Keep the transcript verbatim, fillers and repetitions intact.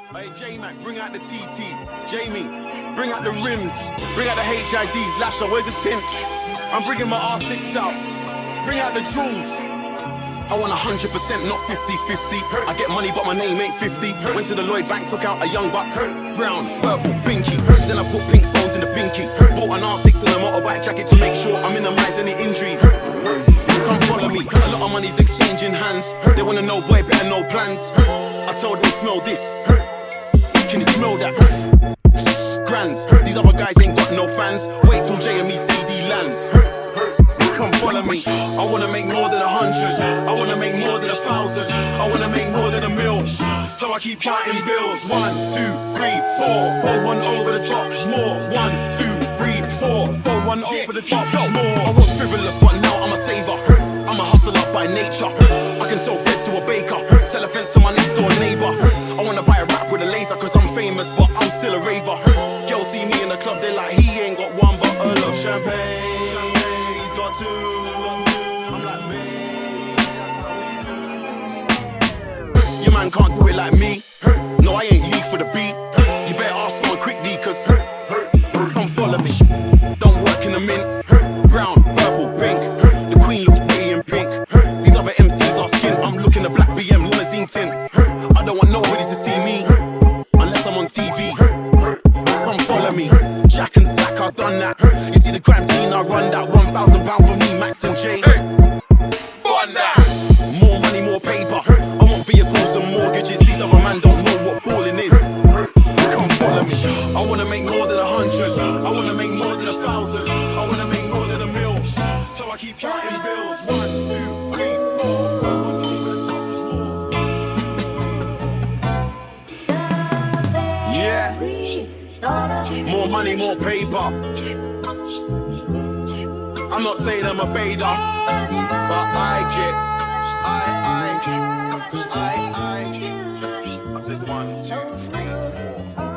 Hey J-Mac, bring out the T T. Jamie, bring out the rims. Bring out the H I Ds. Lasher, where's the tints? I'm bringing my R six out. Bring out the jewels. I want one hundred percent, not fifty fifty. I get money, but my name ain't fifty. Went to the Lloyd Bank, took out a young buck. Brown, purple, pinky. Then I put pink stones in the pinky. Bought an R six and a motorbike jacket to make sure I minimize any injuries. Come follow me, a lot of money's exchanging hands. They wanna know, boy, better no plans. I told them, smell this. Can you smell that? Grands, these other guys ain't got no fans. Wait till J M E C D lands. Come follow me. I wanna make more than a hundred. I wanna make more than a thousand. I wanna make more than a mil. So I keep counting bills. One, two, three, four. Fold one over the top. More. One, two, three, four. Fold one over the top. More. I was frivolous, but now I'm a saver. I'm a hustler by nature. I can sell bread to a baker. Sell a fence to my next door neighbor. I wanna buy a rap with a laser, cause I'm famous, but I'm still a raver. Girls see me in the club, they like, he ain't got one bottle of champagne. He's got two. I'm like, babe, that's how we do. Your man can't do it like me. No, I ain't league for the beat. You better ask someone quickly, cause come follow me. Don't work in the mint. Brown, purple, pink. The queen looks pretty in pink. These other M Cs are skin. I'm looking at black B M limousine tint. I don't want nobody to see me unless I'm on T V. Come follow me. Jack and Stack, I've done that. You see the crime scene, I run that. One thousand pound for me, Max and J. Run that. More money, more paper. I want vehicles and mortgages. These other man don't know what balling is. Come follow me. I wanna make more than a hundred. I wanna make more than a thousand. I wanna make more than a mil. So I keep counting bills. One, two, three, four. Yeah. More money, more paper. I'm not saying I'm a bader, but I get, I, I, I, I. I said one, two, three, four.